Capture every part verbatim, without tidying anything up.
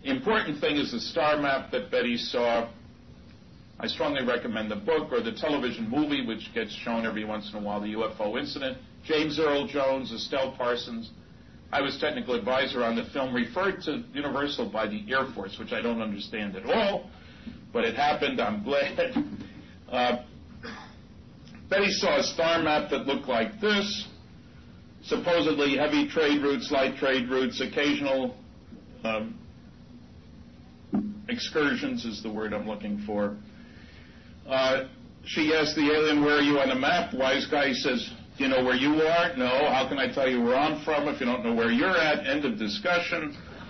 The important thing is the star map that Betty saw. I strongly recommend the book or the television movie, which gets shown every once in a while, the U F O incident. James Earl Jones, Estelle Parsons. I was technical advisor on the film, referred to Universal by the Air Force, which I don't understand at all, but it happened. I'm glad. Uh, Betty saw a star map that looked like this. Supposedly heavy trade routes, light trade routes, occasional um, excursions is the word I'm looking for. Uh, she asked the alien, where are you on the map? Wise guy says, do you know where you are? No. How can I tell you where I'm from if you don't know where you're at? End of discussion.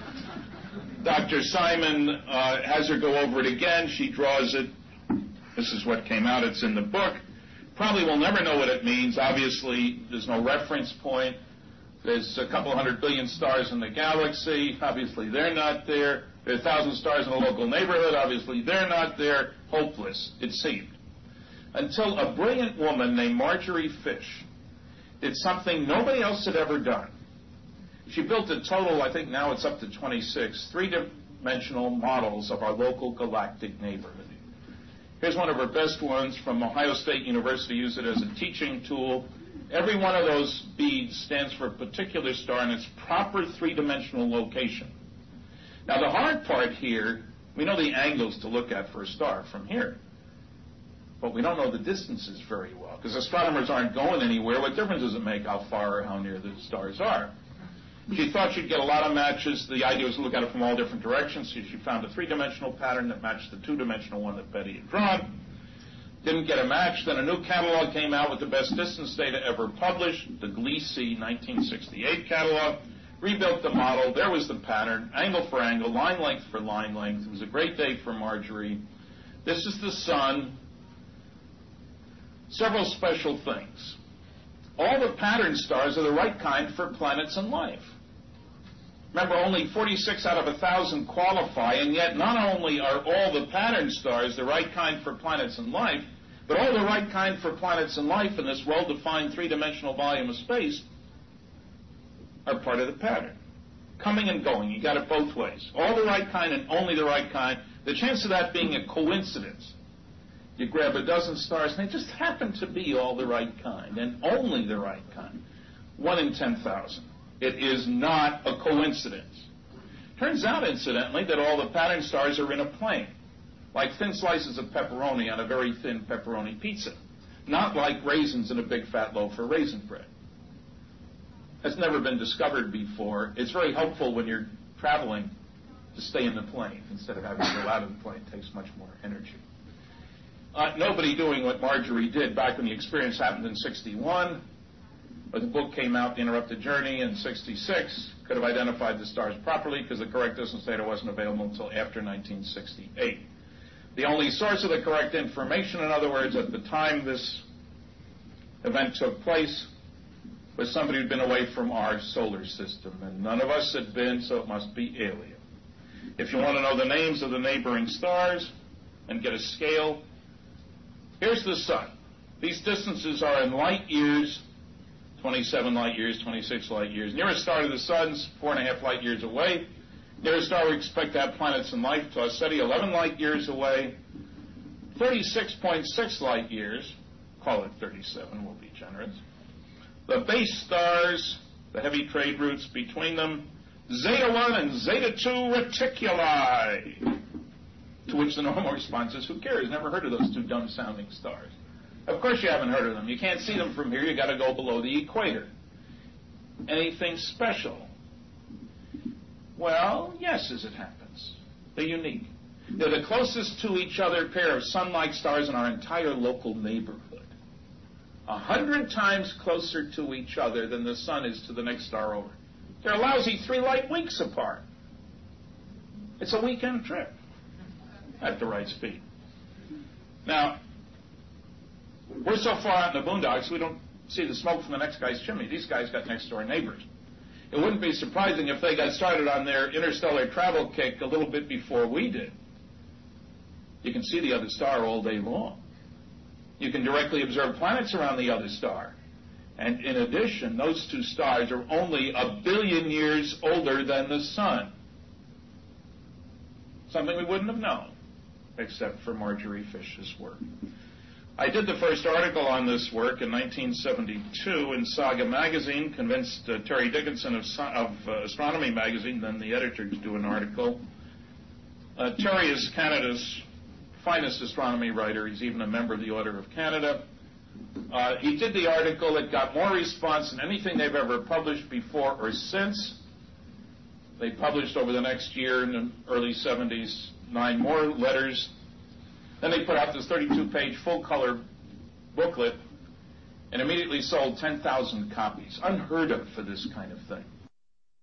Doctor Simon uh, has her go over it again. She draws it. This is what came out. It's in the book. Probably will never know what it means. Obviously, there's no reference point. There's a couple hundred billion stars in the galaxy. Obviously, they're not there. There are a thousand stars in a local neighborhood. Obviously, they're not there. Hopeless, it seemed. Until a brilliant woman named Marjorie Fish did something nobody else had ever done. She built a total, I think now it's up to twenty-six, three-dimensional models of our local galactic neighborhood. Here's one of her best ones from Ohio State University. Use it as a teaching tool. Every one of those beads stands for a particular star in its proper three-dimensional location. Now, the hard part here, we know the angles to look at for a star from here. But we don't know the distances very well, because astronomers aren't going anywhere. What difference does it make how far or how near the stars are? She thought she'd get a lot of matches. The idea was to look at it from all different directions. So she found a three-dimensional pattern that matched the two-dimensional one that Betty had drawn. Didn't get a match. Then a new catalog came out with the best distance data ever published, the Gliese nineteen sixty-eight catalog. Rebuilt the model. There was the pattern, angle for angle, line length for line length. It was a great day for Marjorie. This is the sun. Several special things. All the pattern stars are the right kind for planets and life. Remember, only forty-six out of one thousand qualify, and yet not only are all the pattern stars the right kind for planets and life, but all the right kind for planets and life in this well-defined three-dimensional volume of space are part of the pattern. Coming and going, you got it both ways. All the right kind and only the right kind. The chance of that being a coincidence. You grab a dozen stars, and they just happen to be all the right kind, and only the right kind. One in ten thousand. It is not a coincidence. Turns out, incidentally, that all the pattern stars are in a plane, like thin slices of pepperoni on a very thin pepperoni pizza, not like raisins in a big fat loaf of raisin bread. That's never been discovered before. It's very helpful when you're traveling to stay in the plane instead of having to go out of the plane. It takes much more energy. Uh, nobody doing what Marjorie did back when the experience happened in sixty-one, but the book came out, The Interrupted Journey, in sixty-six, could have identified the stars properly because the correct distance data wasn't available until after nineteen sixty-eight. The only source of the correct information, in other words, at the time this event took place, was somebody who'd been away from our solar system, and none of us had been, so it must be alien. If you want to know the names of the neighboring stars and get a scale, here's the sun. These distances are in light years, twenty-seven light years, twenty-six light years. Nearest star to the sun's four and a half light years away. Nearest star we expect to have planets and life, Tau-Ceti, eleven light years away. thirty-six point six light years, call it thirty-seven, we'll be generous. The base stars, the heavy trade routes between them, Zeta one and Zeta two Reticuli. To which the normal response is, who cares? Never heard of those two dumb-sounding stars. Of course you haven't heard of them. You can't see them from here. You've got to go below the equator. Anything special? Well, yes, as it happens. They're unique. They're the closest to each other pair of sun-like stars in our entire local neighborhood. A hundred times closer to each other than the sun is to the next star over. They're a lousy three light weeks apart. It's a weekend trip at the right speed. Now, we're so far out in the boondocks, we don't see the smoke from the next guy's chimney. These guys got next-door neighbors. It wouldn't be surprising if they got started on their interstellar travel kick a little bit before we did. You can see the other star all day long. You can directly observe planets around the other star. And in addition, those two stars are only a billion years older than the sun. something we wouldn't have known, except for Marjorie Fish's work. I did the first article on this work in nineteen seventy-two in Saga magazine, convinced uh, Terry Dickinson of, of uh, Astronomy magazine, then the editor, to do an article. Uh, Terry is Canada's finest astronomy writer. He's even a member of the Order of Canada. Uh, he did the article. It got more response than anything they've ever published before or since. They published over the next year in the early seventies nine more letters. Then they put out this thirty-two page full-color booklet and immediately sold ten thousand copies. Unheard of for this kind of thing.